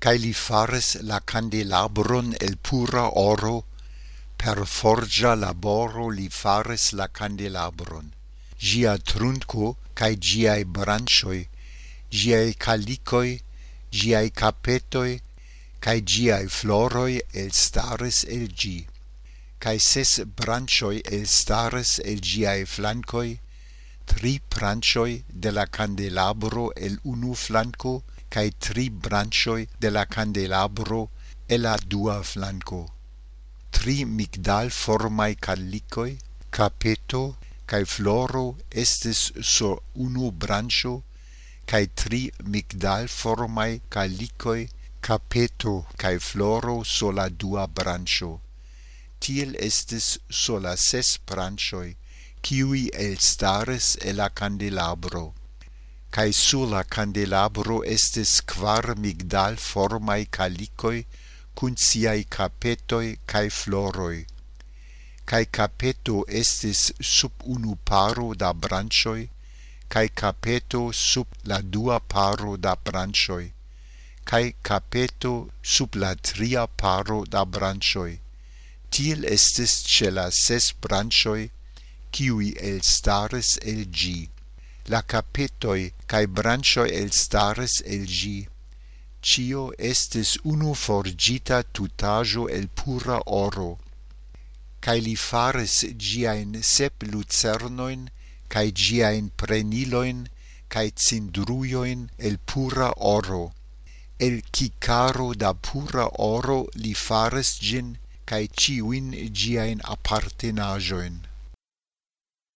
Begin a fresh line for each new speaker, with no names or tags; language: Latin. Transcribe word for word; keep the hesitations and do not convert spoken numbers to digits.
cae li faris la candelabron el pura oro, per forgia laboro li faris la candelabron. Gia trunco cae giai branchoi, giai calicoi, giai capetoi, cae giai floroi el staris el gi. Cae ses branchoi el staris el giai flancoi, tri branchoi de la candelabro el unu flanco, cae tri branchoi de la candelabro el la dua flanco. Tri migdal formai calicoi, capeto, cae floro estis sur unu brancho, cae tri migdal formai calicoi, capeto, cae floro sur la dua brancho. Tiel estis sur la ses branchoi, kiui elstaris el la candelabro. Cae sur la candelabro estis quar migdal formai calicoi, cun siai capetoi cae floroi. Cae capeto estis sub unu paro da branchoi, cae capeto sub la dua paro da branchoi, cae capeto sub la tria paro da branchoi. Tiel estis ce la ses branchoi, kiui elstaris el gi. La capetoi cae branchoi elstaris el gi. Cio estis unu forgita tutajo el pura oro. Cae li faris giain sep lucernoin, cae giain preniloin, cae cindruioin el pura oro. El cicaro da pura oro li faris gin, cae ciuin giain appartenajoin.